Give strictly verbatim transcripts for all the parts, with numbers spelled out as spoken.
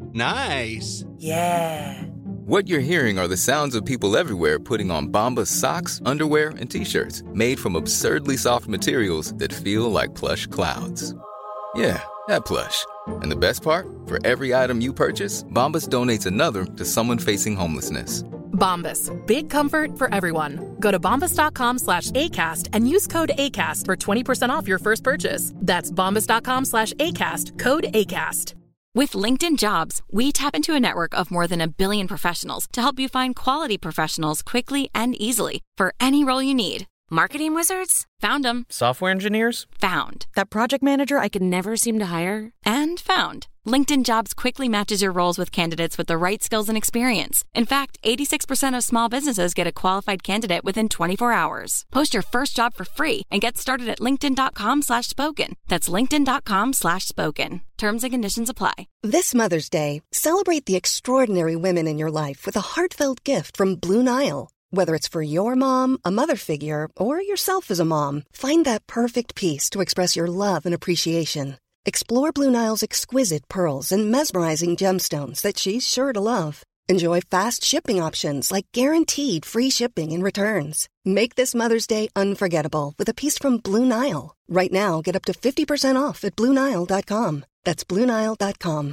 Nice. Yeah. What you're hearing are the sounds of people everywhere putting on Bombas socks, underwear, and T-shirts made from absurdly soft materials that feel like plush clouds. Yeah, that plush. And the best part? For every item you purchase, Bombas donates another to someone facing homelessness. Bombas. Big comfort for everyone. Go to bombas.com slash ACAST and use code ACAST for twenty percent off your first purchase. That's bombas.com slash ACAST. Code ACAST. With LinkedIn Jobs, we tap into a network of more than a billion professionals to help you find quality professionals quickly and easily for any role you need. Marketing wizards? Found them. Software engineers? Found. That project manager I could never seem to hire? And found. LinkedIn Jobs quickly matches your roles with candidates with the right skills and experience. In fact, eighty-six percent of small businesses get a qualified candidate within twenty-four hours. Post your first job for free and get started at linkedin.com slash spoken. That's linkedin.com slash spoken. Terms and conditions apply. This Mother's Day, celebrate the extraordinary women in your life with a heartfelt gift from Blue Nile. Whether it's for your mom, a mother figure, or yourself as a mom, find that perfect piece to express your love and appreciation. Explore Blue Nile's exquisite pearls and mesmerizing gemstones that she's sure to love. Enjoy fast shipping options like guaranteed free shipping and returns. Make this Mother's Day unforgettable with a piece from Blue Nile. Right now, get up to fifty percent off at blue nile dot com. That's blue nile dot com.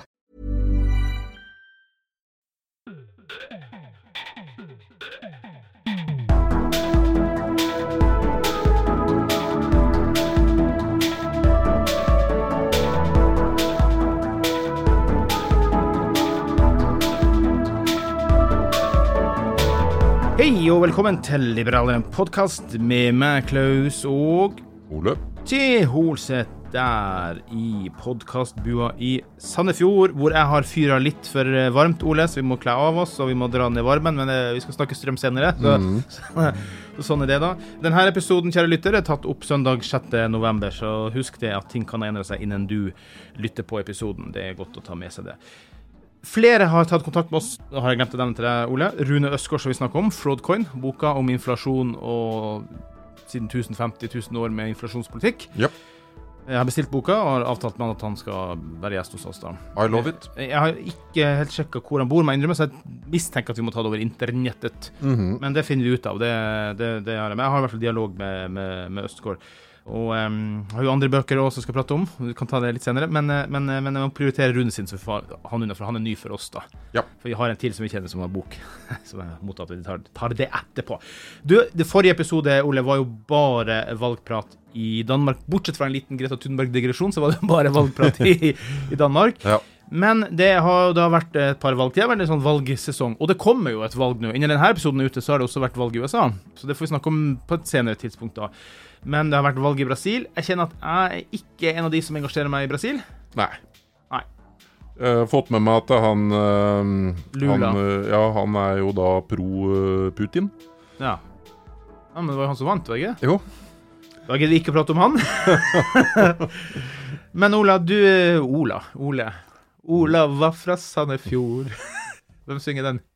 Hei og velkommen til Liberaleren podcast med meg, Klaus, og Ole til Holseth der i podcastbua i Sandefjord, hvor jeg har fyret litt for varmt, Ole, så vi må kle av oss, og vi må dra ned varmen, men vi skal snakke strøm senere, så, mm. så, så sånn er det da. Denne episoden, kjære lyttere, er tatt opp søndag sjette november, så husk det at ting kan endre seg innen du lytter på episoden. Det er godt å ta med seg det. Flere har tatt kontakt med oss, da har jeg glemt den til deg, Ole. Rune Østgaard, som vi snakker om, Fraudcoin, boka om inflasjon og siden tusen femti tusen år med inflasjonspolitikk. Yep. Jeg har bestilt boka og har avtalt med han at han skal være gjest hos oss da. I love it. Jeg har ikke helt sjekket hvor han bor, men jeg mistenker at vi må ta det over internettet. Mm-hmm. Men det finner vi ut av, det, det, det har jeg. Men jeg har i hvert fall dialog med, med, med Østgaard. Og um, har jo andre bøker også som skal prate om. Vi kan ta det litt senere, men, men, men jeg må prioritere Rune sin, så vi får han unna, for han er ny for oss da. Ja. For vi har en til som vi kjenner som har bok, så jeg mot at vi tar, tar det etterpå. Du, det forrige episode, Ole, var jo bare valgprat i Danmark. Bortsett fra en liten Greta Thunberg-digresjon, så var det bare valgprat i, i Danmark. Ja. Men det har da vært et par valg. Det er veldig sånn valgsesong, og det kommer jo et valg nå. Innen denne episoden ute så har det også vært valg i U S A, så det får vi snakke om på et senere tidspunkt da. Men det har vært valg i Brasil. Jeg kjenner at jeg er ikke en av de som engasjerer meg i Brasil. Nei. Nei. Jeg har fått med meg at han, Lula. han, ja, han er jo da pro-Putin. Ja. Ja, men det var jo han som vant, var det ikke? Jo. Da gidder vi ikke prate om han. Men Ola, du... Ola, Ole. Ola var fra Sandefjord. Hvem synger den?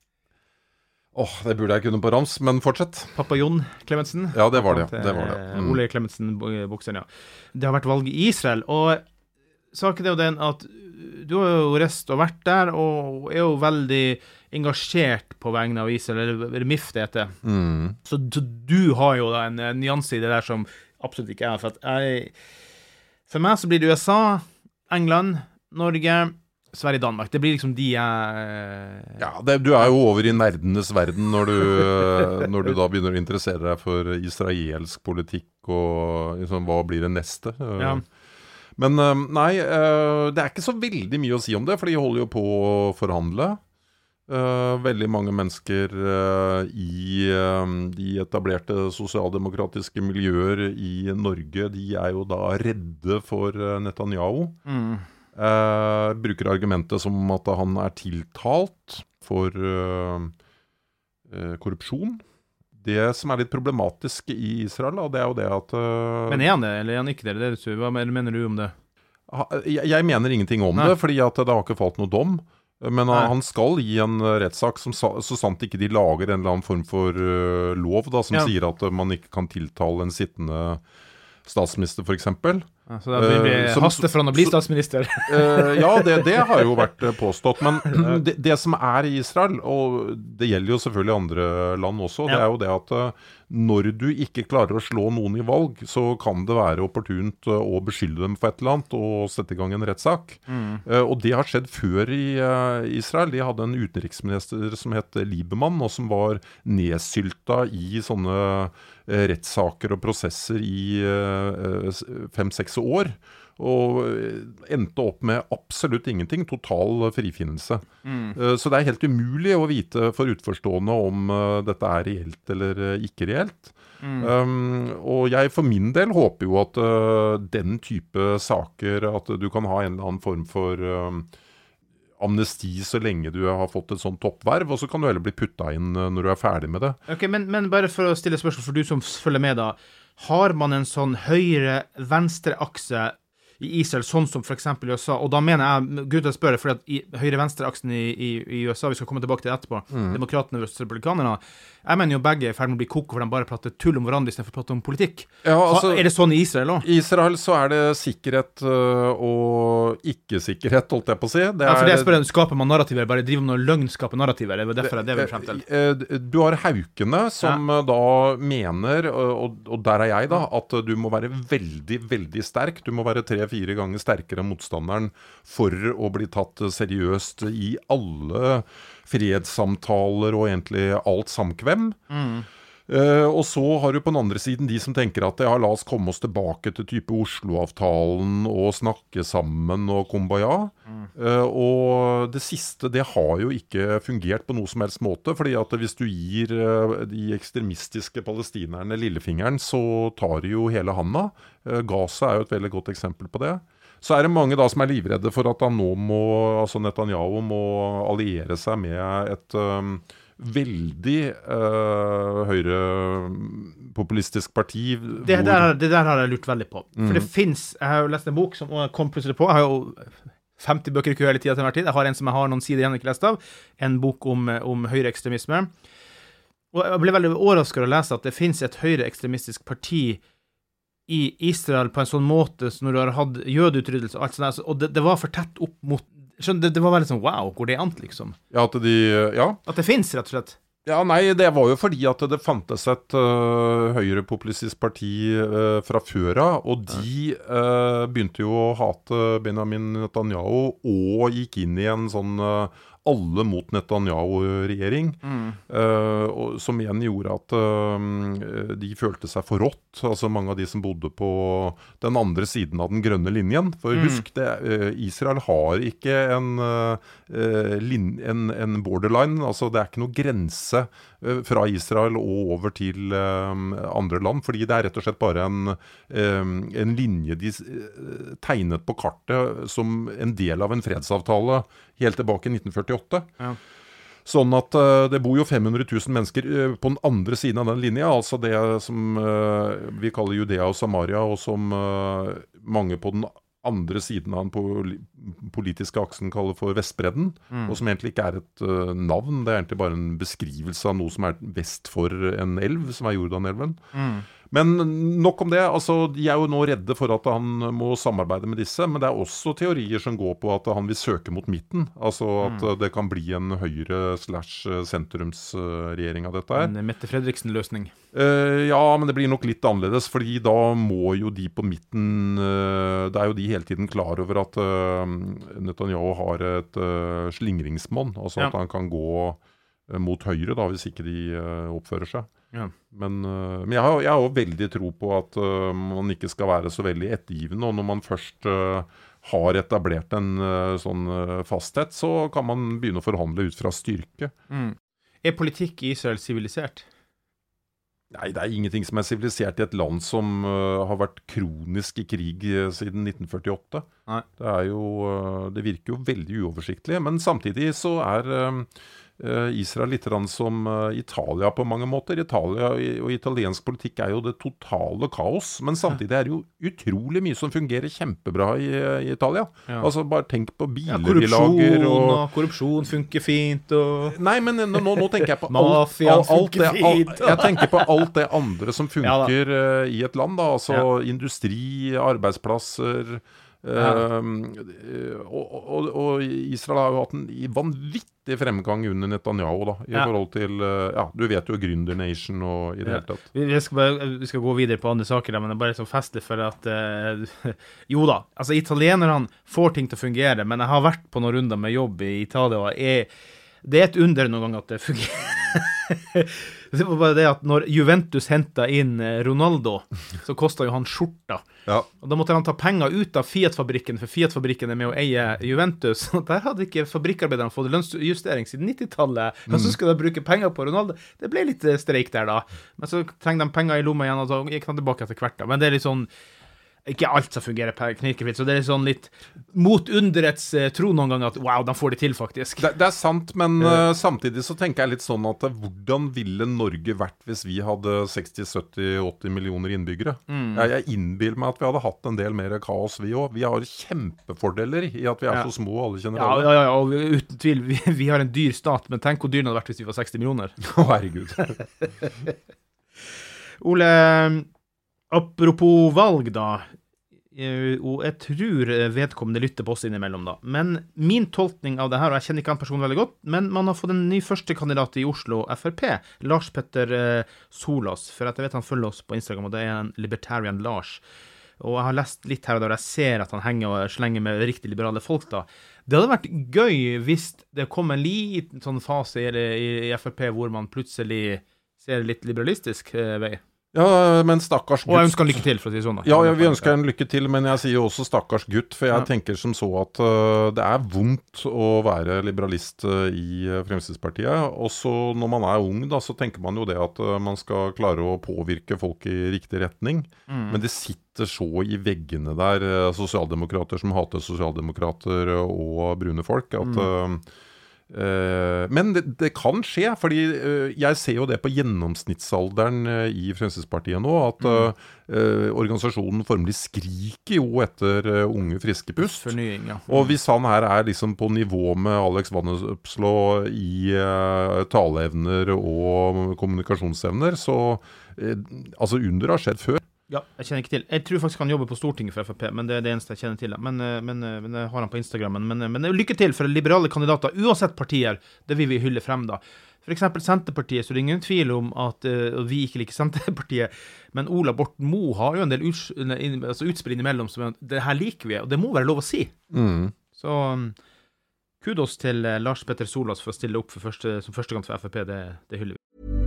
Åh, oh, det burde jeg kunne på rams, men fortsett. Pappa Jon Clemensen. Ja, det var det, det var det. Mm. Ole Clemensen, bokseren, ja. Det har vært valg i Israel, og saken er jo den at du har jo rest og vært der, og er jo veldig engasjert på vegne av Israel, eller M I F det heter. Mm. Så, så du har jo da en, en nyanse i det der som absolutt ikke er, for at jeg, for meg så blir det U S A, England, Norge, Sverige, Danmark. Det blir liksom de jeg... Ja, det, du er jo over i nerdenes verden når du, når du da begynner å interessere deg for israelsk politikk og liksom, hva blir det neste. Ja. Men nei, det er ikke så veldig mye å si om det, for de holder jo på å forhandle. Veldig mange mennesker i de etablerte sosialdemokratiske miljøer i Norge, de er jo da redde for Netanyahu. Mm. Uh, bruker argumentet som at han er tiltalt for uh, uh, korrupsjon. Det som er litt problematisk i Israel, da, det er jo det at uh, Men er han det, eller er han ikke det? det er, hva mener du om det? Jeg, jeg mener ingenting om Nei. det, fordi at det har ikke falt noe dom. Men uh, han skal gi en rettssak som så sant ikke de lager en eller annen form for uh, lov da, som ja. sier at uh, man ikke kan tiltale en sittende statsminister for eksempel. Ja, så det blir uh, haste for han å bli statsminister. uh, ja, det, det har jo vært påstått, men det, det som er i Israel, og det gjelder jo selvfølgelig andre land også, ja. Det er jo det at uh, når du ikke klarer å slå noen i valg, så kan det være opportunt uh, å beskylde dem for et eller annet og sette i gang en rettssak. Mm. Uh, og det har skjedd før i uh, Israel. De hadde en utenriksminister som het Lieberman, og som var nedsylta i sånne uh, rettssaker og prosesser i uh, fem-seks år. Og endte opp med absolutt ingenting, total frifinnelse. Mm. Så det er helt umulig å vite for utforstående om dette er reelt eller ikke reelt. Mm. Um, og jeg for min del håper jo at uh, den type saker, at du kan ha en eller annen form for um, amnesti så lenge du har fått et sånt toppverv, og så kan du heller bli puttet inn uh, når du er ferdig med det. Ok, men, men bare for å stille spørsmål for du som følger med da, har man en sånn høyre-venstre akse i Israel, sånn som for eksempel i U S A, og da mener jeg, Gud å spørre, fordi at i høyre-venstre-aksen i, i, i U S A, vi skal komme tilbake til det etterpå, mm. demokratene versus republikanerne, jeg mener jo begge er ferdig med å bli koko, for de bare prater tull om hverandre i stedet for å prate om politikk. Ja, altså, er det sånn i Israel også? I Israel så er det sikkerhet uh, og ikke-sikkerhet, holdt jeg på å si. Det ja, for det er, jeg spør, skaper man narrativer, bare driver med noe løgn, skaper narrativer, det er derfor det er vi frem til. Du har haukene som ja. Da mener, og, og der er jeg da, at du må være veldig, veldig sterk, du må være tre-fire ganger sterkere enn motstanderen for å bli tatt seriøst i alle fredssamtaler og egentlig alt samkvem. Mm. Uh, og så har du på den andre siden de som tenker at ja, la oss komme oss tilbake til type Oslo-avtalen og snakke sammen og kumbaya. Mm. Uh, og det siste, det har jo ikke fungert på noe som helst måte, fordi at hvis du gir uh, de ekstremistiske palestinerne lillefingeren, så tar de jo hele handa. Uh, Gaza er jo et veldig godt eksempel på det. Så er det mange da som er livredde for at han nå må, altså Netanyahu må alliere seg med et um, veldig uh, høyrepopulistisk parti. Det, hvor... der, det der har jeg lurt veldig på. Mm. For det finnes, jeg har jo lest en bok som kom plutselig på, jeg har jo femti bøker i kø hele tiden til hver tid, jeg har en som jeg har noen sider igjen ikke lest av, en bok om, om høyreekstremisme. Og jeg ble veldig overrasket å lese at det finnes et høyreekstremistisk parti i Israel på en sånn måte så når du har hatt jødeutryddelse og alt sånt der, og det, det var for tett opp mot, skjønner, det, det var veldig sånn, wow, går det an liksom? Ja, at de, ja. At det finnes, rett og slett. Ja, nei, det var jo fordi at det fantes et uh, høyrepopulistisk parti uh, fra før av, og de uh, begynte jo å hate Benjamin Netanyahu og gikk inn i en sånn uh, alle mot Netanyahu-regjering, mm. uh, og, som igjen gjorde at uh, de følte seg forrådt, altså mange av de som bodde på den andre siden av den grønne linjen. For mm. husk, det, uh, Israel har ikke en, uh, lin, en, en borderline, altså det er ikke noe grense uh, fra Israel og over til uh, andre land, fordi det er rett og slett bare en, uh, en linje de uh, tegnet på kartet som en del av en fredsavtale helt tilbake i nitten førtiåtte. Ja. Sånn at uh, det bor jo fem hundre tusen mennesker uh, på den andre siden av den linja, altså det som uh, vi kaller Judea og Samaria, og som uh, mange på den andre siden av den pol politiske aksen kaller for Vestbredden, mm. og som egentlig ikke er et uh, navn, det er egentlig bare en beskrivelse av noe som er vest for en elv, som er Jordanelven. Mm. Men nok om det, altså de er jo nå redde for at han må samarbeide med disse, men det er også teorier som går på at han vil søke mot midten, altså at mm. det kan bli en høyre slash sentrumsregjering av dette her. En Mette Fredriksen-løsning. Uh, ja, men det blir nok litt annerledes, fordi da må jo de på midten, uh, det er jo de hele tiden klar over at uh, Netanyahu har et uh, slingringsmonn, altså ja. At han kan gå uh, mot høyre da, hvis ikke de uh, oppfører seg. Ja. Men, uh, men jeg har jo veldig tro på at uh, man ikke skal være så veldig ettergivende, og når man først uh, har etablert en uh, sånn uh, fasthet, så kan man begynne å forhandle ut fra styrke. Mm. Er politikk i Israel sivilisert? Nei, det er ingenting som er sivilisert i et land som uh, har vært kronisk i krig uh, siden nitten førtiåtte. Nei. Det er jo, uh, det virker jo veldig uoversiktlig, men samtidig så er uh, Israel litt som Italia på mange måter. Italia og italiensk politikk er jo det totale kaos, men samtidig er det jo utrolig mye som fungerer kjempebra i, i Italia. Ja. Altså bare tenk på biler ja, de lager. Og... og korrupsjon funker fint. Og... Nei, men nå, nå tenker jeg på alt, alt, alt det, alt, jeg tenker på alt det andre som funker ja, i et land, da. Altså ja. industri, arbeidsplasser... Ja. Uh, og, og, og Israel har jo hatt en vanvittig fremgang under Netanyahu da, i ja. forhold til, uh, ja, du vet jo Gründer Nation og i det ja. hele tatt. Vi skal, bare, vi skal gå videre på andre saker da, men det er bare så festlig for at uh, jo da, altså italienerne får ting til å fungere, men jeg har vært på noen runder med jobb i Italia og er, det er et under noen gang at det fungerer. Det var bare det at når Juventus hentet inn Ronaldo, så kostet jo han skjorta. Ja. Og da måtte han ta penger ut av Fiat-fabrikken, for Fiat-fabrikken er med å eie Juventus. Så der hadde ikke fabrikkarbeiderne fått lønnsjustering siden nittitallet. Mm. Men så skulle de bruke penger på Ronaldo. Det ble litt streik der da. Men så trengte de penger i lomma igjen, og så gikk han tilbake etter hvert da. Men det er litt sånn... Ikke alt som fungerer knirkefritt, så det er sånn litt mot underets uh, tro noen gang at wow, de får det til faktisk. Det, det er sant, men uh, samtidig så tenker jeg litt sånn at uh, hvordan ville Norge vært hvis vi hadde seksti, sytti, åtti millioner innbyggere? Mm. Jeg, jeg innbiller meg at vi hadde hatt en del mer kaos vi også. Vi har kjempefordeler i at vi er ja. så små, alle kjenner ja, ja, ja, og uten tvil, vi, vi har en dyr stat, men tenk hvor dyrene hadde vært hvis vi var seksti millioner. Å, herregud. Ole... Apropos valg da, og jeg tror vedkommende lytter på oss innimellom da, men min tolkning av det her, og jeg kjenner ikke han personen veldig godt, men man har fått en ny førstekandidat i Oslo F R P, Lars Petter Solås, for at jeg vet han følger oss på Instagram, og det er en Libertarian Lars, og jeg har lest litt her og der, jeg ser at han henger og slenger med riktig liberale folk da. Det hadde vært gøy hvis det kom en liten sånn fase i, i F R P hvor man plutselig ser litt liberalistisk vei. Ja, men stakkars gutt. Og jeg ønsker han lykke til, for å si sånn da. Ja, ja, vi ønsker en lykke til, men jeg sier også stakkars gutt, for jeg ja. tenker som så at uh, det er vondt å være liberalist uh, i Fremskrittspartiet. Også når man er ung da, så tenker man jo det at uh, man skal klare å påvirke folk i riktig retning. Mm. Men det sitter så i veggene der, uh, sosialdemokrater som hater sosialdemokrater uh, og brune folk, at... Mm. Uh, Uh, men det, det kan skje, fordi uh, jeg ser jo det på gjennomsnittsalderen uh, i Fremskrittspartiet nå, at uh, uh, organisasjonen formelig skriker jo etter uh, unge friske pust. Fornying, ja. Og hvis han her er liksom på nivå med Alex Vannes-Upslå i uh, taleevner og kommunikasjonsevner, så uh, altså under har skjedd før. Ja, jeg kjenner ikke til. Jeg tror faktisk han jobber på Stortinget for F R P, men det er det eneste jeg kjenner til. Men, men, men jeg har han på Instagram. Men, men lykke til for liberale kandidater, uansett partier, det vil vi hylle frem da. For eksempel Senterpartiet, så det er ingen tvil om at uh, vi ikke liker Senterpartiet, men Ola Borten Moe har jo en del uts, altså utspill innimellom, så det her liker vi, og det må være lov å si. Mm. Så um, kudos til uh, Lars Petter Solås for å stille opp for første, som første gang for F R P, det, det hyller vi.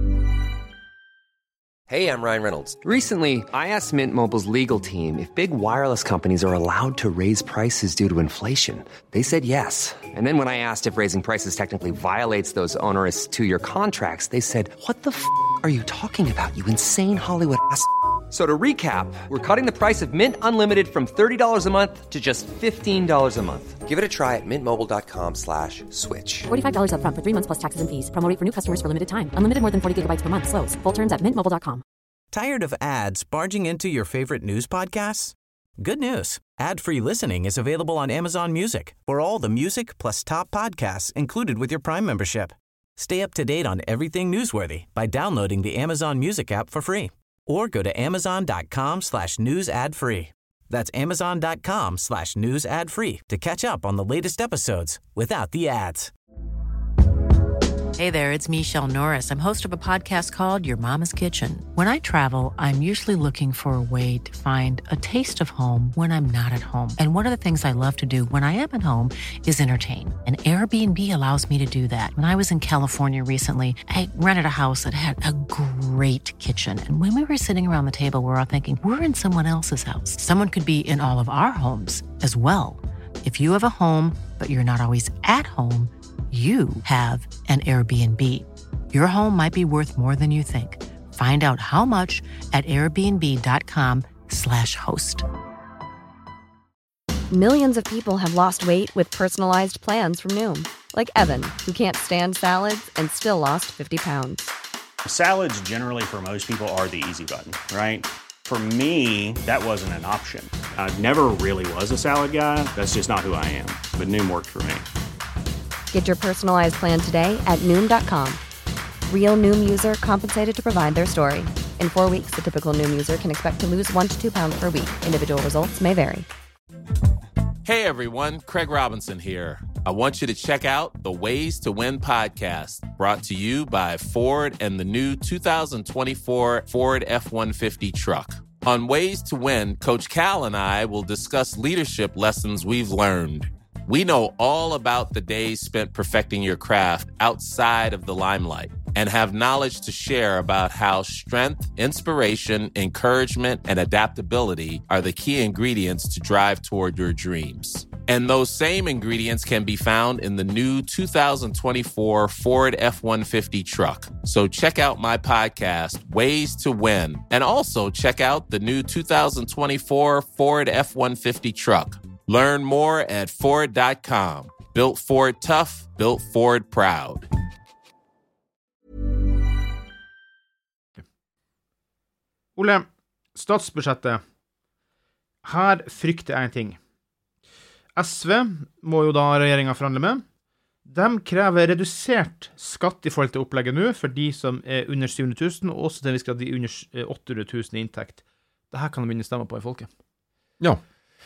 Hey, I'm Ryan Reynolds. Recently, I asked Mint Mobile's legal team if big wireless companies are allowed to raise prices due to inflation. They said yes. And then when I asked if raising prices technically violates those onerous two-year contracts, they said, what the f*** are you talking about, you insane Hollywood ass f- So to recap, we're cutting the price of Mint Unlimited from thirty dollars a month to just fifteen dollars a month. Give it a try at mintmobile.com slash switch. forty-five dollars up front for three months plus taxes and fees. Promo rate for new customers for limited time. Unlimited more than forty gigabytes per month. Slows full terms at mint mobile dot com. Tired of ads barging into your favorite news podcasts? Good news. Ad-free listening is available on Amazon Music for all the music plus top podcasts included with your Prime membership. Stay up to date on everything newsworthy by downloading the Amazon Music app for free. Or go to amazon.com slash news ad free. That's amazon.com slash news ad free to catch up on the latest episodes without the ads. Hey there, it's Michelle Norris. I'm host of a podcast called Your Mama's Kitchen. When I travel, I'm usually looking for a way to find a taste of home when I'm not at home. And one of the things I love to do when I am at home is entertain. And Airbnb allows me to do that. When I was in California recently, I rented a house that had a great kitchen. And when we were sitting around the table, we were all thinking, we're in someone else's house. Someone could be in all of our homes as well. If you have a home, but you're not always at home, you have an Airbnb. Your home might be worth more than you think. Find out how much at airbnb.com slash host. Millions of people have lost weight with personalized plans from Noom. Like Evan, who can't stand salads and still lost fifty pounds. Salads generally for most people are the easy button, right? For me, that wasn't an option. I never really was a salad guy. That's just not who I am. But Noom worked for me. Get your personalized plan today at Noom dot com. Real Noom user compensated to provide their story. In four weeks, the typical Noom user can expect to lose one to two pounds per week. Individual results may vary. Hey everyone, Craig Robinson here. I want you to check out the Ways to Win podcast, brought to you by Ford and the new two thousand twenty-four Ford F one fifty truck. On Ways to Win, Coach Cal and I will discuss leadership lessons we've learned. We know all about the days spent perfecting your craft outside of the limelight and have knowledge to share about how strength, inspiration, encouragement, and adaptability are the key ingredients to drive toward your dreams. And those same ingredients can be found in the new two thousand twenty-four Ford F one fifty truck. So check out my podcast, Ways to Win, and also check out the new two thousand twenty-four Ford F one fifty truck. Learn more at Ford dot com. Built Ford tough, built Ford proud. Ole, statsbudsjettet. Her frykter jeg en ting. S V må jo da regjeringen forhandle med. De krever redusert skatt i forhold til opplegget nå, for de som er under syv hundre tusen, og også til en viss grad de under åtte hundre tusen i inntekt. Dette kan de begynne å stemme på i folket. Ja.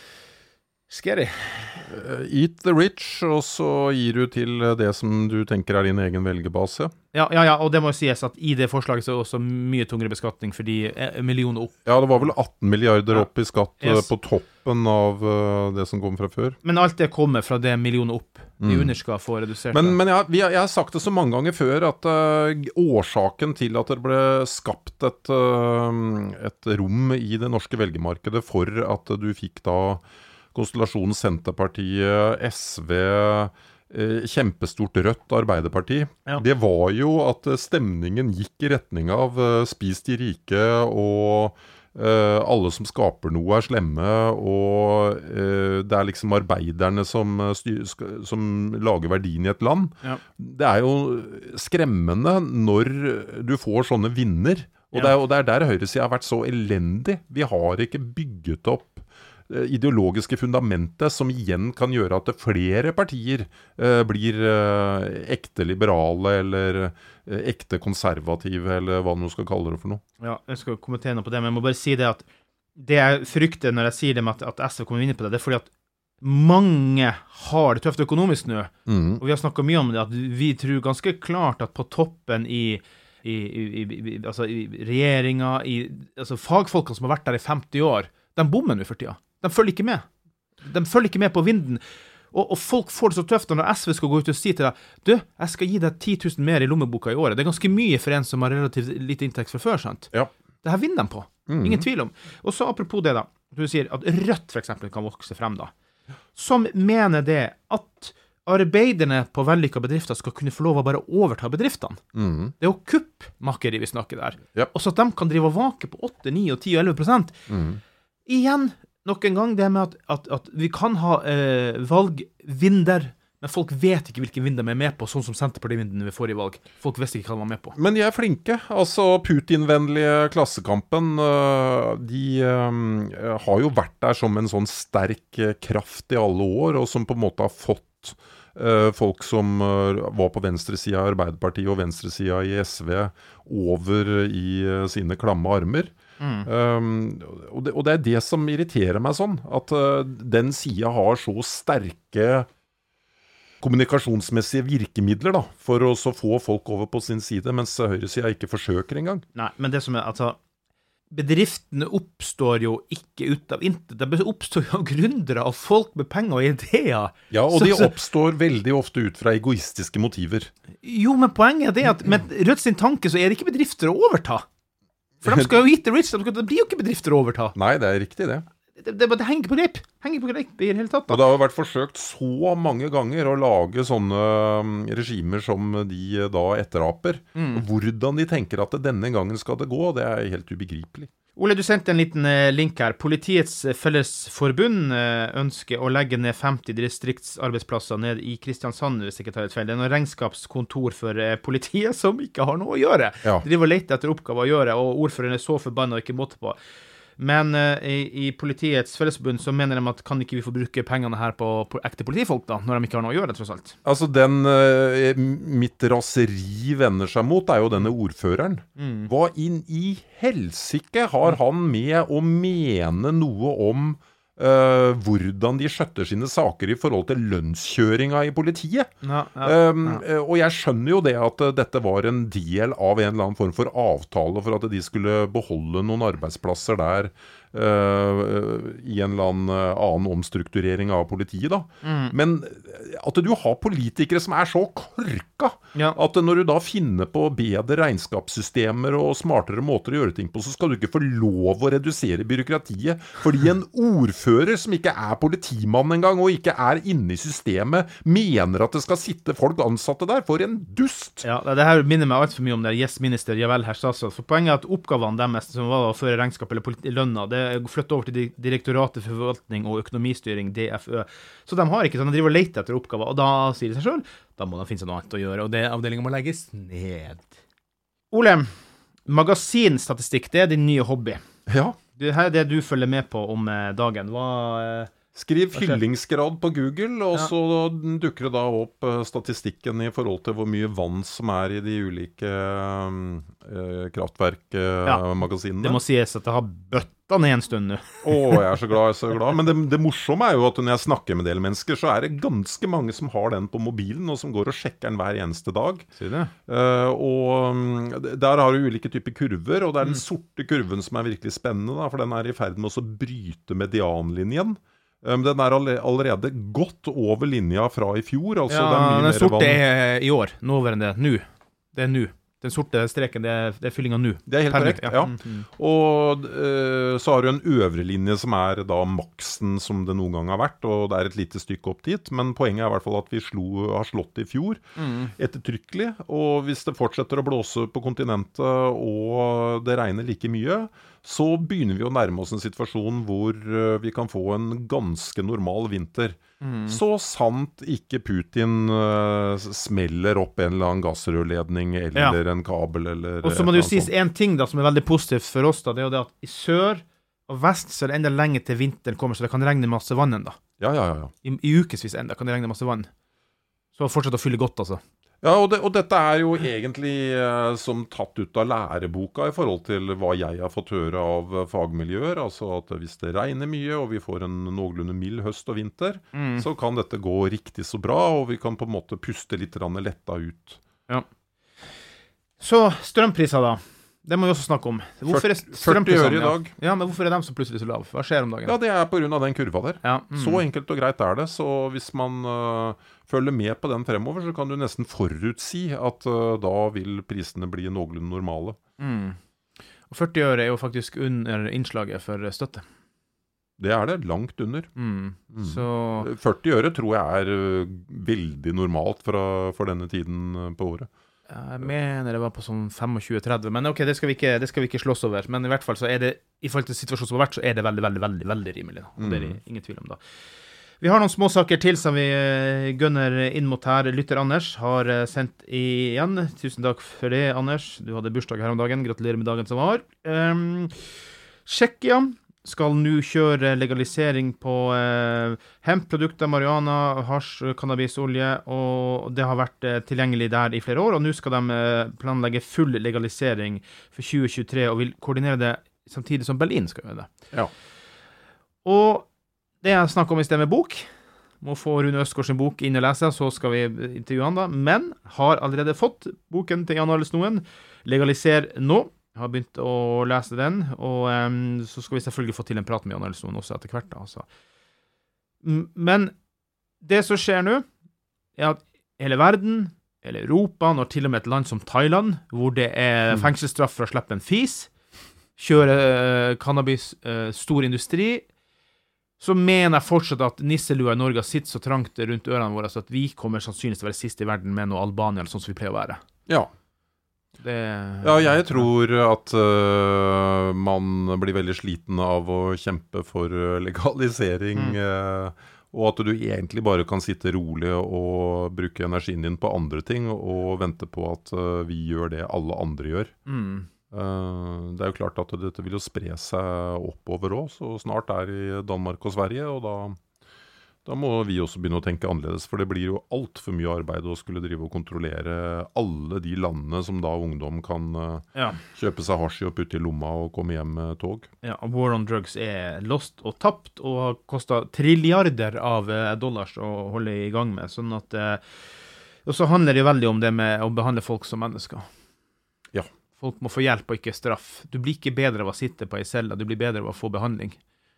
Scary. Uh, eat the rich, og så gir du til det som du tenker er din egen velgerbase. Ja, ja, ja, og det må jo sies at i det forslaget så er også mye tungere beskatning, fordi millioner opp. Ja, det var vel atten milliarder ja. opp i skatt yes. på toppen av uh, det som kom fra før. Men alt det kommer fra det millioner opp. De mm. under skal få redusert. Men, men jeg, vi, jeg har sagt det så mange ganger før at uh, årsaken til at det ble skapt et, uh, et rom i det norske velgermarkedet for at du fikk da konstellasjonen Senterpartiet, S V, eh, kjempestort Rødt Arbeiderparti. Ja. Det var jo at stemningen gikk i retning av eh, spis de rike, og eh, alle som skaper noe er slemme, og eh, det er liksom arbeiderne som, styr, som lager verdien i et land. Ja. Det er jo skremmende når du får sånne vinner, og, ja. det er, og det er der høyresiden har vært så elendig. Vi har ikke bygget opp ideologiske fundamentet som igjen kan gjøre at flere partier eh, blir eh, ekte liberale eller eh, ekte konservative, eller hva man skal kalle det for noe. Ja, jeg skal kommentere noe på det, men jeg må bare si det at det jeg frykter når jeg sier det med at, at S V kommer inn på det, det er fordi at mange har det tøft økonomisk nå, mm. og vi har snakket mye om det, at vi tror ganske klart at på toppen i I, i, i, altså, i regjeringen, i, altså fagfolkene som har vært der i femti år, de bommer nå for tida. De følger ikke med. De følger ikke med på vinden. Og, og folk får det så tøft når S V skal gå ut og si til deg, du, jeg skal gi deg ti tusen mer i lommeboka i året. Det er ganske mye for en som har relativt lite inntekt fra før, sant? Ja. Det her vinner de på. Mm. Ingen tvil om. Og så apropos det da, du sier at Rødt for eksempel kan vokse frem da, som mener det at arbeiderne på vellykka bedrifter skal kunne få lov å bare overta bedriftene. Mm. Det er jo kuppmakeri vi snakker der. Yep. Og så at de kan drive og vake på åtte, ni, ti og elleve prosent. Mm. Igjen, nok en gang det med at, at, at vi kan ha eh, valgvinder, men folk vet ikke hvilken vind de er med på, sånn som Senterparti-vinden vi får i valg. Folk vet ikke hva de er med på. Men de er flinke. Altså, Putin-vennlige Klassekampen, de uh, har jo vært der som en sånn sterk kraft i alle år, og som på en måte har fått uh, folk som uh, var på venstresida i Arbeiderpartiet og venstresida i S V over i uh, sine klamme armer. Mm. Um, og, det, og det er det som irriterer meg sånn, at uh, den sida har så sterke kommunikasjonsmessige virkemidler da, for å så få folk over på sin side, mens høyresida ikke forsøker engang. Nei, men det som er, altså, bedriftene oppstår jo ikke ut av intet, det oppstår jo av gründere, av folk med penger og ideer. Ja, og så, de oppstår så, veldig ofte ut fra egoistiske motiver. Jo, men poenget er det at med Rødt sin tanke så er det ikke bedrifter å overta. For de skal jo eat the rich, det blir jo ikke bedrifter å overta. Nei, det er riktig det. Det, det, det henger på grep. Henger på grep i det hele tatt. Da. Og det har jo vært forsøkt så mange ganger å lage sånne regimer som de da etteraper. Mm. Hvordan de tenker at denne gangen skal det gå, det er helt ubegripelig. Ole, du sendte en liten link her. Politiets fellesforbund ønsker å legge ned femti distriktsarbeidsplasser ned i Kristiansand, hvis jeg ikke tar et feil. Det er noen regnskapskontor for politiet som ikke har noe å gjøre. Ja. De driver lett etter oppgaver å gjøre, og ordføreren er så forbannet og ikke måtte på. Men uh, i, i politiets fellesforbund så mener de at kan ikke vi få bruke pengene her på, på ekte politifolk da, når de ikke har noe å gjøre, tross alt? Altså, den, uh, mitt raseri vender seg mot er jo denne ordføreren. Mm. Hva inn i helsike har han med å mene noe om Uh, hvordan de skjøtter sine saker i forhold til lønnskjøringa i politiet. Ja, ja, um, ja. Og jeg skjønner jo det at uh, dette var en del av en eller annen form for avtale for at de skulle beholde noen arbeidsplasser der uh, i en eller annen uh, annen omstrukturering av politiet da. Mm. Men at du har politikere som er så korka ja. At når du da finner på bedre regnskapssystemer og smartere måter å gjøre ting på, så skal du ikke få lov å redusere byråkratiet, fordi en ordfører som ikke er politimann en gang, og ikke er inne i systemet, mener at det skal sitte folk ansatte der. For en dust! Ja, det her minner meg alt for mye om det. Yes, minister, ja vel, herr statsråd. For poenget er at oppgavene deres som var å føre regnskap eller politi- lønna, det er flyttet over til Direktoratet for forvaltning og økonomistyring, D F Ø. Så de har ikke sånn, de driver og leter etter oppgaver, og da sier de seg selv, da må de finne seg noe annet å gjøre, og det avdelingen må legges ned. Ole, magasinstatistikk, det er din nye hobby. Ja. Det her er det du følger med på om dagen. Hva... Skriv fyllingsgrad på Google, og ja. Så dukker det da opp statistikken i forhold til hvor mye vann som er i de ulike uh, kraftverkmagasinene. Ja. Det må sies at det har bøtta ned en stund nå. Åh, jeg er så glad, jeg er så glad. Men det, det morsomme er jo at når jeg snakker med en del mennesker, så er det ganske mange som har den på mobilen, og som går og sjekker den hver eneste dag. Sier det? Uh, og der har du ulike typer kurver, og det er den sorte kurven som er virkelig spennende, da, for den er i ferd med å bryte medianlinjen. Um, den er allerede godt over linja fra i fjor. Altså ja, det er mye den sorte vann. Er i år, nå over enn det, nå. Det er nå. Den sorte streken, det er, det er fyllinga nå. Det er helt korrekt, ja. ja. Mm-hmm. Og uh, så har du en øvre linje som er da maksen som det noen gang har vært, og det er et lite stykke opp dit, men poenget er i hvert fall at vi slo, har slått i fjor mm. ettertrykkelig, og hvis det fortsetter å blåse på kontinentet og det regner like mye, så begynner vi å nærme oss en situasjon hvor vi kan få en ganske normal vinter. Mm. Så sant ikke Putin uh, smeller opp en eller annen gassrørledning eller ja. En kabel eller... Og så må det jo sies en ting da som er veldig positivt for oss da, det er jo det at i sør og vest så er det enda lenge til vinteren kommer, så det kan regne masse vann enda. Ja, ja, ja. I, i ukesvis enda kan det regne masse vann. Så fortsett å fylle godt altså. Ja, og, det, og dette er jo egentlig eh, som tatt ut av læreboka i forhold til hva jeg har fått høre av fagmiljøer, altså at hvis det regner mye og vi får en noenlunde mild høst og vinter, mm. så kan dette gå riktig så bra, og vi kan på en måte puste litt letta ut. Ja. Så strømpriser da, det må vi også snakke om. Hvorfor er førti øre i dag. Ja, men hvorfor er de så plutselig så lav? Hva skjer om dagen? Ja, det er på grunn av den kurva der. Ja. Mm. Så enkelt og greit er det, så hvis man uh, følger med på den fremover, så kan du nesten forutsi at uh, da vil prisene bli noenlunde normale. Mm. Og førti øre er jo faktisk under innslaget for støtte. Det er det, langt under. Mm. Mm. Så... førti øre tror jeg er uh, veldig normalt fra, for denne tiden uh, på året. Jeg mener det var på sånn tjuefem til tretti, men ok, det skal, vi ikke, det skal vi ikke slåss over. Men i hvert fall så er det, i forhold til situasjonen som har vært, så er det veldig, veldig, veldig, veldig rimelig. Da. Og det er ingen tvil om da. Vi har noen små saker til som vi gønner inn mot her. Lytter Anders har sendt igjen. Tusen takk for det, Anders. Du hadde bursdag her om dagen. Gratulerer med dagen som var. Um, Tsjekkia skal nå kjøre legalisering på eh, hemprodukter, marihuana, hasj, cannabisolje, og det har vært eh, tilgjengelig der i flere år, og nå skal de eh, planlegge full legalisering for tjue tjuetre, og vil koordinere det samtidig som Berlin skal gjøre det. Ja. Og det jeg snakket om i sted med bok, må få Rune Østgaard sin bok inn og lese, så skal vi intervjue han da, men har allerede fått boken til Jan Arild Snoen, Legaliser nå. Jeg har begynt å lese den, og um, så skal vi selvfølgelig få til en prat med Jan Arild Snoen også etter hvert da, altså. Men det som skjer nå, er at hele verden, hele Europa, når til og med et land som Thailand, hvor det er fengselsstraff for å slippe en fis, kjøre uh, cannabis, uh, stor industri, så mener jeg fortsatt at nisselua i Norge sitter så trangt rundt ørene våre, så at vi kommer sannsynligvis til å være sist i verden med noe Albania, eller sånn som vi pleier å være. Ja. Det... Ja, jeg tror at uh, man blir veldig sliten av å kjempe for legalisering, mm. uh, og at du egentlig bare kan sitte rolig og bruke energien din på andre ting, og vente på at uh, vi gjør det alle andre gjør. Mm. Uh, det er jo klart at dette vil jo spre seg oppover også, og snart er i Danmark og Sverige, og da... Da må vi også begynne å tenke annerledes, for det blir jo alt for mye arbeid å skulle drive og kontrollere alle de landene som da ungdom kan uh, ja. kjøpe seg hasj og putte i lomma og komme hjem med tog. Ja, War on Drugs er lost og tapt og har kostet trilliarder av uh, dollars å holde i gang med, sånn at uh, og så handler det jo veldig om det med å behandle folk som mennesker. Ja. Folk må få hjelp og ikke straff. Du blir ikke bedre av å sitte på en celle, du blir bedre av å få behandling.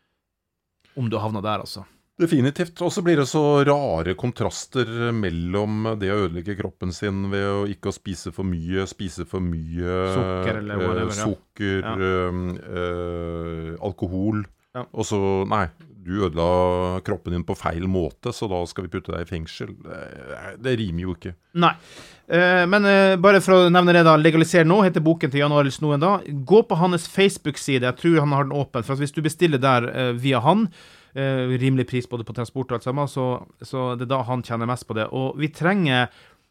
Om du havner der, altså. Definitivt. Og så blir det så rare kontraster mellom det å ødelegge kroppen sin ved å ikke å spise for mye, spise for mye sukker, eller whatever, eh, sukker ja. eh, eh, alkohol. Ja. Og så, nei, du ødela kroppen din på feil måte, så da skal vi putte deg i fengsel. Det, det rimer jo ikke. Nei. Eh, men eh, bare for å nevne det da, legaliser nå, heter boken til Jan Arild Snoen da. Gå på hans Facebook-side, jeg tror han har den åpen, for hvis du bestiller der eh, via han, Uh, rimelig pris både på transport og alt sammen, så, så det er da han tjener mest på det. Og vi trenger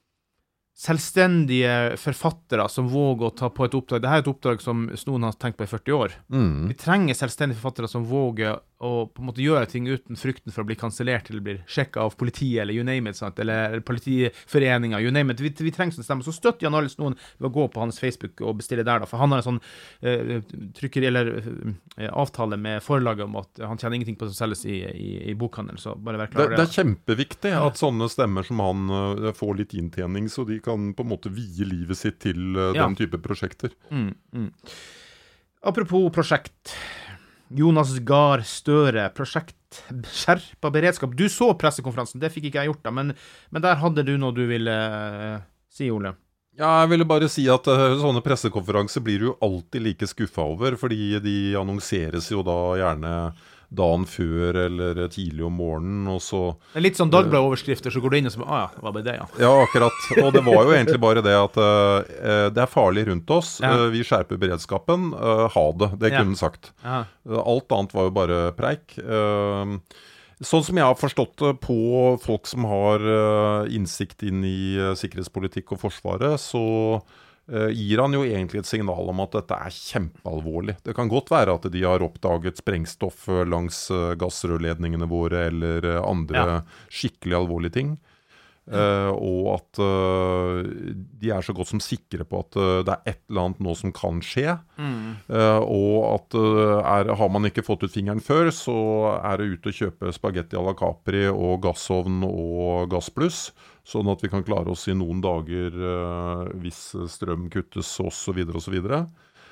selvstendige forfattere som våger å ta på et oppdrag. Dette er et oppdrag som Snoen har tenkt på i førti år. Mm. Vi trenger selvstendige forfattere som våger å på en måte gjøre ting uten frykten for å bli kansellert eller bli sjekket av politiet, eller you name it, sant? Eller politiforeninger, you name it. Vi, vi trenger sånn stemme. Så støtt Jan Arild Snoen ved å gå på hans Facebook og bestille der da, for han har en sånn uh, trykker, eller uh, avtale med forlaget om at han tjener ingenting på som selges i, i, i bokhandel, så bare vær klar det, det. Det er kjempeviktig at sånne stemmer som han uh, får litt inntjening, så de kan på en måte vie livet sitt til uh, ja. den type prosjekter. Mm, mm. Apropos prosjekt, Jonas Gahr Støre, prosjekt skjerpa beredskap. Du så pressekonferansen, det fikk ikke jeg gjort da, men, men der hadde du noe du ville uh, si, Ole. Ja, jeg ville bare si at uh, sånne pressekonferanser blir du alltid like skuffa over, fordi de annonseres jo da gjerne dagen før eller tidlig om morgenen, og så... Det er litt sånn Dagbladet-overskrifter, så går du inn og så, ah ja, hva ble det, ja? Ja, akkurat. Og det var jo egentlig bare det at uh, det er farlig rundt oss, ja. uh, vi skjerper beredskapen, uh, ha det, det kunne den sagt. Ja. Uh, alt annet var jo bare preik. Uh, sånn som jeg har forstått det på folk som har uh, innsikt inn i uh, sikkerhetspolitikk og forsvaret, så... Uh, gir han jo egentlig et signal om at dette er kjempealvorlig. Det kan godt være at de har oppdaget sprengstoff langs uh, gassrørledningene våre eller uh, andre ja. skikkelig alvorlige ting. Uh, og at uh, de er så godt som sikre på at uh, det er et eller annet nå som kan skje. Mm. Uh, og at uh, er, har man ikke fått ut fingeren før, så er det ut å kjøpe spagetti à la Capri og gassovn og gasspluss, sånn at vi kan klare oss i noen dager uh, hvis strøm kuttes og så videre og så videre.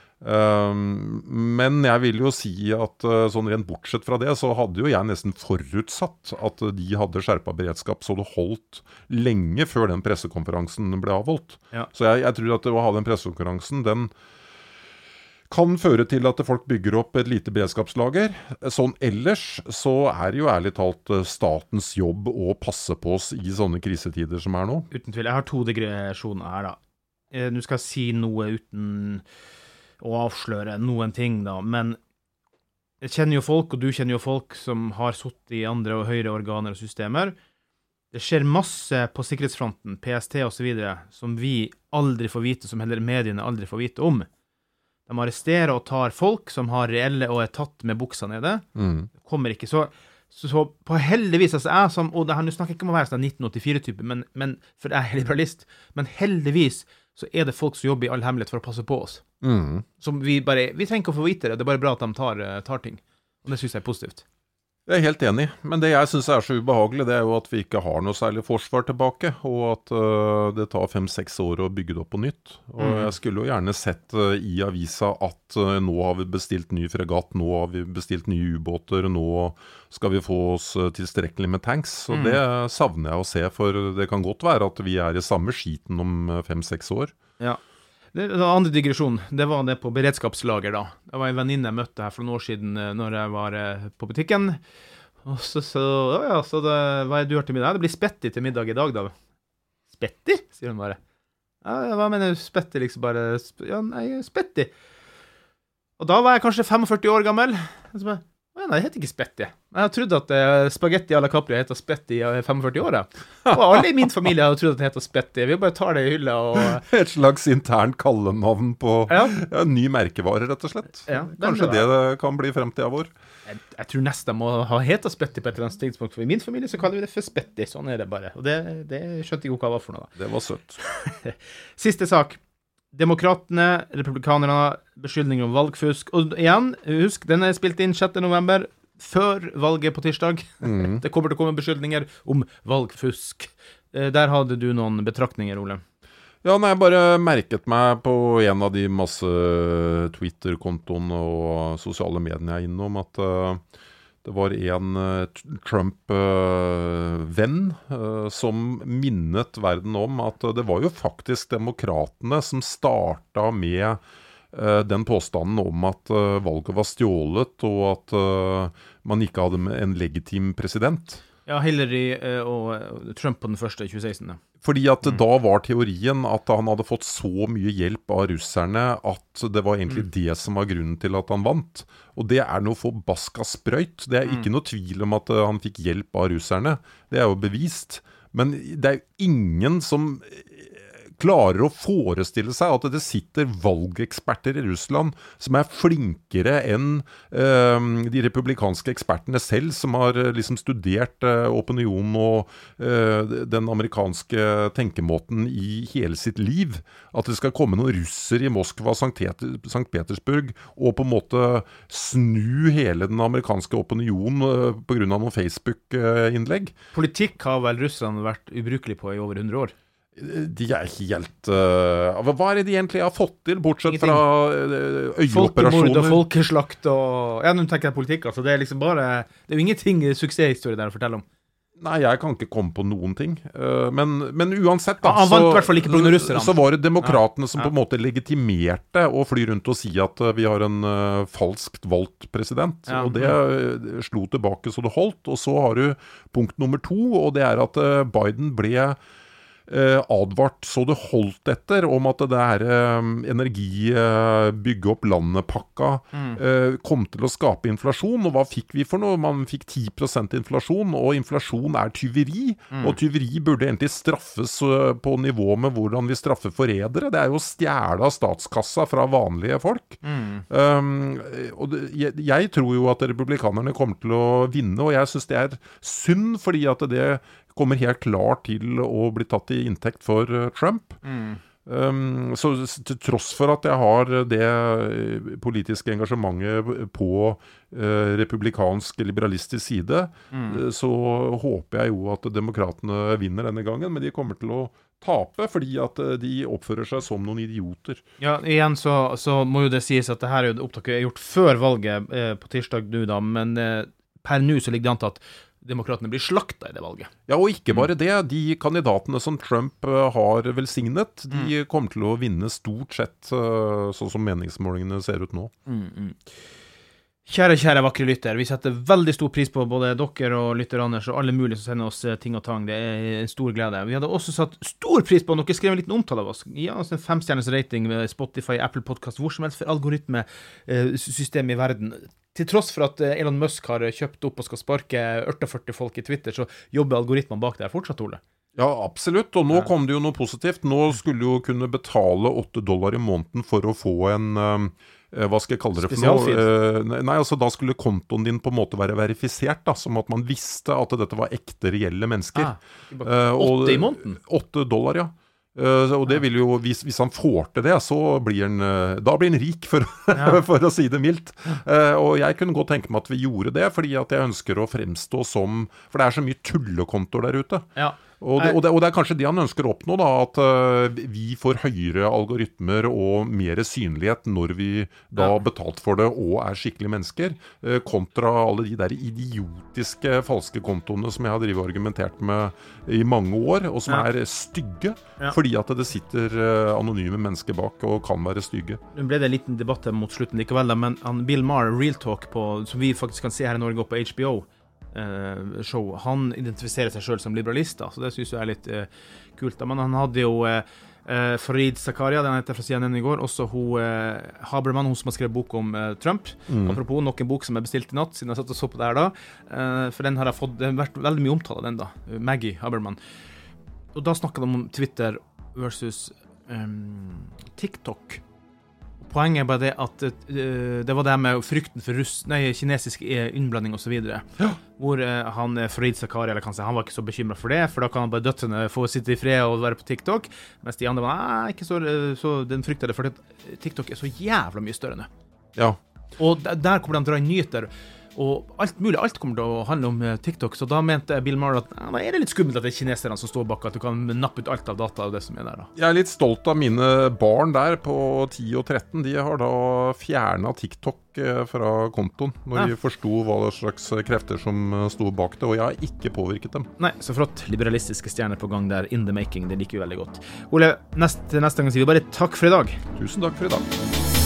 Um, men jeg vil jo si at uh, sånn rent bortsett fra det, så hadde jo jeg nesten forutsatt at uh, de hadde skjerpet beredskap, så det holdt lenge før den pressekonferansen ble avholdt. Ja. Så jeg, jeg tror at å ha den pressekonferansen, den kan føre til at folk bygger opp et lite beredskapslager. Sånn ellers så er det jo ærlig talt statens jobb å passe på oss i sånne krisetider som er nå. Uten tvil, jeg har to digresjoner her da. Eh, nå skal jeg si noe uten å avsløre noen ting da, men jeg kjenner jo folk, og du kjenner jo folk som har suttet i andre og høyere organer og systemer. Det skjer masse på sikkerhetsfronten, P S T og så videre, som vi aldri får vite, som heller mediene aldri får vite om. De arresterer og tar folk som har reelle og er tatt med buksa nede. Mm. Kommer ikke. Så, så, så på heldigvis, altså jeg som, og det her, nå snakker jeg ikke om å være sånn nitten åttifire-type, men, men, for jeg er liberalist, men heldigvis så er det folk som jobber i all hemmelighet for å passe på oss. Mm. Som vi bare, vi trenger ikke å få vite det, det er bare bra at de tar, tar ting. Og det synes jeg er positivt. Jeg er helt enig, men det jeg synes er så ubehagelig, det er jo at vi ikke har noe særlig forsvar tilbake, og at uh, det tar fem-seks år å bygge det opp på nytt. Og mm. jeg skulle jo gjerne sett uh, i avisa at uh, nå har vi bestilt ny fregatt, nå har vi bestilt nye ubåter, nå skal vi få oss uh, tilstrekkelig med tanks. Så mm. det savner jeg å se, for det kan godt være at vi er i samme skiten om uh, fem-seks år. Ja. Det, det andre digresjon, det var det på beredskapslager da. Det var en venninne jeg møtte her for noen år siden når jeg var på butikken. Og så, så ja, ja, så det, hva er det du har til middag? Det blir spetti til middag i dag da. Spetti, sier hun bare. Ja, hva mener du? Spetti liksom bare... Ja, nei, Spetti. Og da var jeg kanskje førtifem år gammel. Og så bare, nei, det heter ikke Spetti. Jeg har trodd at uh, spagetti alla Capri heter Spetti i førtifem år. Og alle i min familie har trodd at det heter Spetti. Vi bare tar det i hylla og... Et slags intern kallenavn på ja. Ja, ny merkevare, rett og slett. Ja, kanskje det, det kan bli fremtiden vår. Jeg, jeg tror nesten jeg må ha hetet Spetti på et eller annet tidspunkt, for i min familie så kaller vi det for Spetti. Sånn er det bare. Og det, det skjønte jeg ikke hva for noe da. Det var søtt. Siste sak. Demokratene, republikanerne, beskyldninger om valgfusk. Og igjen, husk, den er spilt inn sjette november, før valget på tirsdag. Mm. Det kommer til å komme beskyldninger om valgfusk. Der hadde du noen betraktninger, Ole. Ja, nei, jeg bare merket meg på en av de masse Twitter-kontoene og sosiale mediene jeg er innom, at uh, det var en uh, Trump-venn uh, uh, som minnet verden om at uh, det var jo faktisk demokratene som startet med uh, den påstanden om at uh, valget var stjålet, og at uh, man ikke hadde en legitim president. Ja, Hillary uh, og Trump på den første i tjue seksten. Ja. Fordi at mm. da var teorien at han hadde fått så mye hjelp av russerne at det var egentlig mm. det som var grunnen til at han vant. Og det er noe forbaska sprøyt. Det er ikke mm. noe tvil om at uh, han fikk hjelp av russerne. Det er jo bevist. Men det er jo ingen som klarer å forestille seg at det sitter valgeksperter i Russland som er flinkere enn uh, de republikanske ekspertene selv, som har liksom studert uh, opinion og uh, den amerikanske tenkemåten i hele sitt liv. At det skal komme noen russer i Moskva og Sankt Petersburg og på en måte snu hele den amerikanske opinionen uh, på grunn av noen Facebook-innlegg. Politikk har vel russerne vært ubrukelig på i over hundre år? De er helt... Uh, hva er det de egentlig har fått til, bortsett Ingenting. fra uh, øyeoperasjoner? Folkemord og folkeslakt og... Ja, nå tenker jeg politikk, altså. Det er liksom bare... Det er jo ingenting suksesshistorie der å fortelle om. Nei, jeg kan ikke komme på noen ting. Uh, men, men uansett da, han vant i hvert fall ikke på noen russere. Så var det demokratene ja. som på en måte legitimerte å fly rundt og si at uh, vi har en uh, falskt valgt president. Ja. Og det uh, slo tilbake så det holdt. Og så har du punkt nummer to, og det er at uh, Biden ble... Uh, advart så det holdt etter om at det her uh, energi uh, bygge opp landet-pakka mm. uh, kom til å skape inflasjon, og hva fikk vi for noe? Man fikk ti prosent inflasjon, og inflasjon er tyveri, mm. og tyveri burde egentlig straffes uh, på nivå med hvordan vi straffer forrædere. Det er jo å stjele av statskassa fra vanlige folk. Mm. Um, og det, jeg, jeg tror jo at republikanerne kommer til å vinne, og jeg synes det er synd, fordi at det kommer helt klart til å bli tatt i inntekt for uh, Trump. Mm. Um, så til tross for at jeg har det politiske engasjementet på uh, republikansk liberalistisk side, mm. uh, så håper jeg jo at demokratene vinner denne gangen, men de kommer til å tape fordi at uh, de oppfører seg som noen idioter. Ja, igjen så, så må jo det sies at det her er jo opptaket gjort før valget uh, på tirsdag nu da, men uh, per nå så ligger det an til at demokratene blir slakta i det valget. Ja, og ikke bare det. De kandidatene som Trump uh, har velsignet, de mm. kommer til å vinne stort sett uh, sånn som meningsmålingene ser ut nå. Mm, mm. Kjære, kjære vakre lytter, vi setter veldig stor pris på både dere og lytter Anders og alle mulige som sender oss ting og tang. Det er en stor glede. Vi hadde også satt stor pris på om dere skrev en liten omtale av oss. Ja, altså en femstjerners rating med Spotify, Apple Podcast, hvor som helst for algoritmesystemet i verden. Til tross for at Elon Musk har kjøpt opp og skal sparke førti folk i Twitter, så jobber algoritmen bak der fortsatt, Ole. Ja, absolutt. Og nå kom det jo noe positivt. Nå skulle du jo kunne betale åtte dollar i måneden for å få en... Um, hva skal jeg kalle det for noe? Nei, altså da skulle kontoen din på en måte være verifisert, da, som at man visste at dette var ekte, reelle mennesker. Ah, åtte i måneden? Åtte dollar, ja. Uh, og det vil jo, hvis, hvis han får til det, så blir han, uh, da blir han rik, for, ja. for å si det mildt. Uh, og jeg kunne godt tenke meg at vi gjorde det, fordi at jeg ønsker å fremstå som, for det er så mye tullekontoer der ute. Ja. Og det, og, det, og det er kanskje det han ønsker å oppnå, da, at uh, vi får høyere algoritmer og mer synlighet når vi da har betalt for det og er skikkelige mennesker, uh, kontra alle de der idiotiske falske kontoene som jeg har drivet og argumentert med i mange år, og som ja. er stygge, ja. fordi at det sitter uh, anonyme mennesker bak og kan være stygge. Nå ble det en liten debatt mot slutten likevel, da, men han, Bill Maher, Real Talk, på, som vi faktisk kan se her i Norge på H B O, Uh, show. Han identifiserer seg selv som liberalist, da, så det synes jeg er litt uh, kult da. Men han hadde jo uh, Uh, Farid Zakaria, den heter fra C N N i går. Også hun, uh, Haberman, hun som har skrevet bok om uh, Trump. Mm. Apropos nok en bok som jeg bestilte i natt, siden jeg satt og så på det her da. Uh, for den har jeg fått, det har vært veldig mye omtale av den da. Uh, Maggie Haberman. Og da snakket de om Twitter versus um, TikTok. Poenget er bare det at uh, det var det med frykten for russ, nei, kinesisk innblanding og så videre. Ja. Hvor uh, han, Farid Zakaria, eller kan si, han var ikke så bekymret for det, for da kan han bare døtrene få sitte i fred og være på TikTok, mens de andre var, nei, ikke så, så den fryktet det, for TikTok er så jævla mye større nå. Ja. Og der, der kommer de dra inn nyheter, og alt mulig, alt kommer til å handle om TikTok, så da mente Bill Maher at da er det litt skummelt at det er kineserne som står bak, at du kan nappe ut alt av data av det som er der da. Jeg er litt stolt av mine barn der på ti og tretten, de har da fjernet TikTok fra kontoen, når ja. de forstod hva slags krefter som stod bak det, og jeg har ikke påvirket dem. Nei, så flott, liberalistiske stjerner på gang der, in the making, det liker vi veldig godt. Ole, neste, neste gang sier vi bare takk for i dag. Tusen takk for i dag.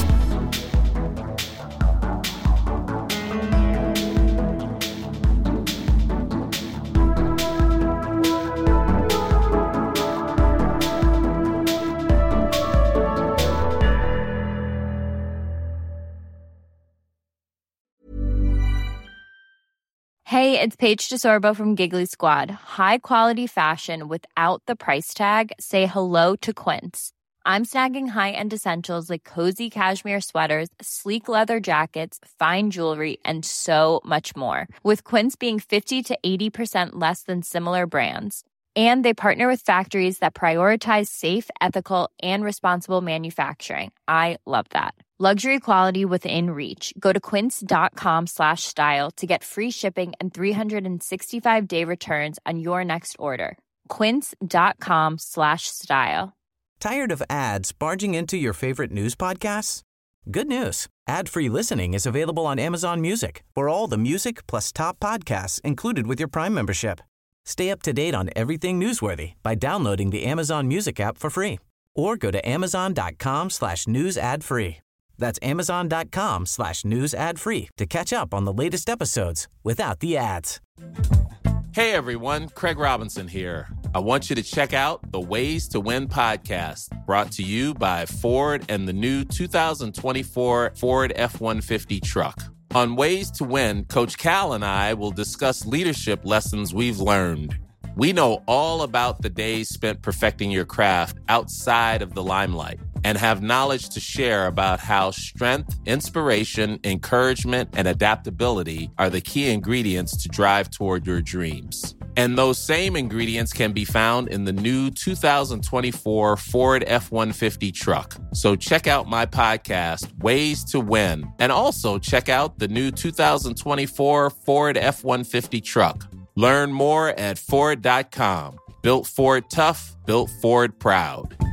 Hey, it's Paige DeSorbo from Giggly Squad. High quality fashion without the price tag. Say hello to Quince. I'm snagging high-end essentials like cozy cashmere sweaters, sleek leather jackets, fine jewelry, and so much more. With Quince being fifty to eighty percent less than similar brands. And they partner with factories that prioritize safe, ethical, and responsible manufacturing. I love that. Luxury quality within reach. Go to quince.com slash style to get free shipping and three sixty-five day returns on your next order. Quince.com slash style. Tired of ads barging into your favorite news podcasts? Good news. Ad-free listening is available on Amazon Music for all the music plus top podcasts included with your Prime membership. Stay up to date on everything newsworthy by downloading the Amazon Music app for free or go to amazon.com slash news ad free. That's amazon.com slash news ad free to catch up on the latest episodes without the ads. Hey everyone, Craig Robinson here. I want you to check out the Ways to Win podcast, brought to you by Ford and the new two thousand twenty-four Ford F one fifty truck. On Ways to Win, Coach Cal and I will discuss leadership lessons we've learned. We know all about the days spent perfecting your craft outside of the limelight and have knowledge to share about how strength, inspiration, encouragement, and adaptability are the key ingredients to drive toward your dreams. And those same ingredients can be found in the new two thousand twenty-four Ford F one fifty truck. So check out my podcast, Ways to Win, and also check out the new two thousand twenty-four Ford F one fifty truck. Learn more at Ford dot com. Built Ford tough, built Ford proud.